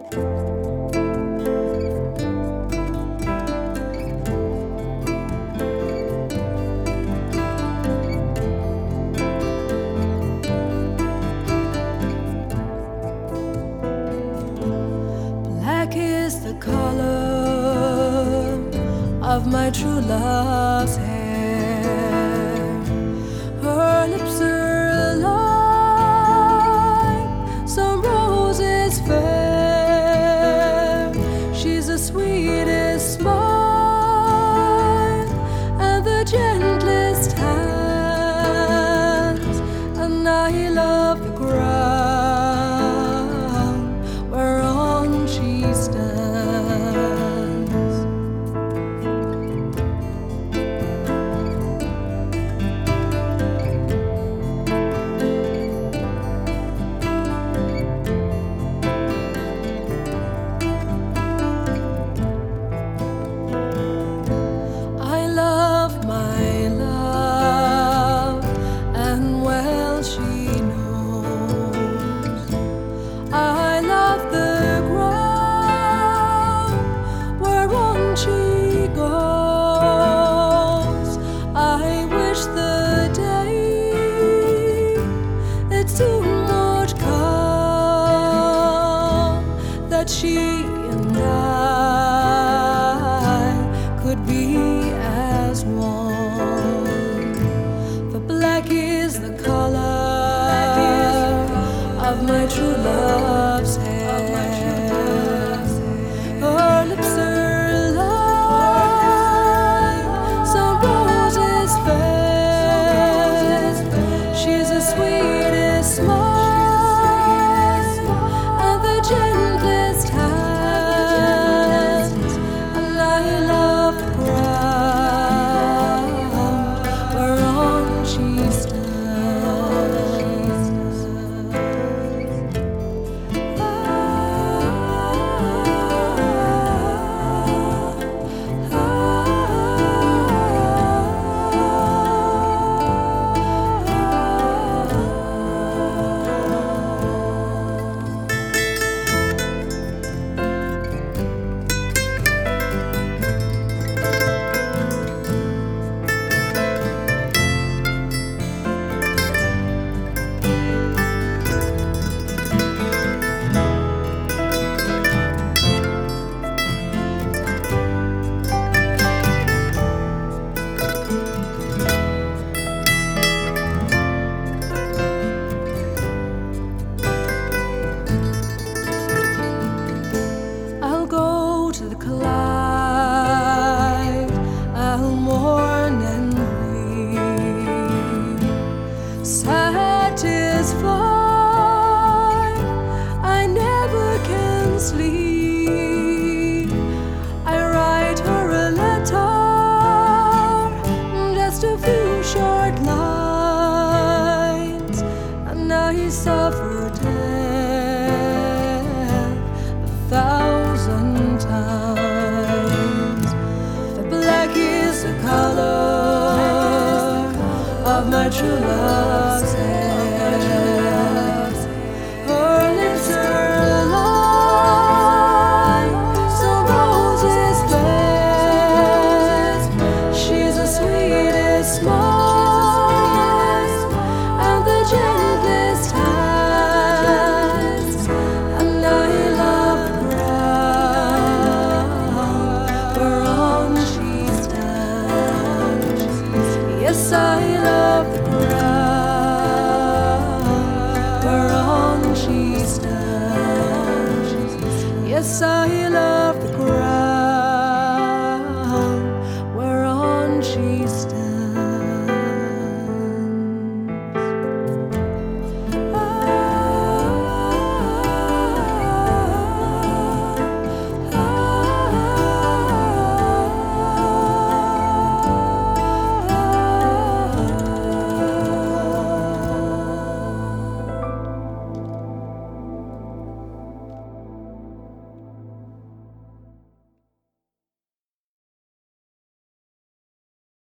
Black is the color of my true love's hair. Her lips are like some roses fair. She's the sweetest smile and the gentlest hands, and I love the ground whereon she stands. I love my love, and well she knows. I love the ground whereon she goes. I wish the day it soon would come that she and I could be as one. For black is the color of my true love's hair. Her lips are like some roses fair. She's the sweetest smile and the gentlest hands, and I love the ground whereon she stands. I'll go to the Clyde, I'll mourn and weep, satisfied I never can sleep. I write her a letter, just a few short lines, and I suffer death 1,000 times. For black is the color of my true love's hair. Her lips are like some roses fair. She's the sweetest smile and the gentlest hands, and I love the ground whereon she stands. Yes, I love the ground whereon she stands. Yes, I love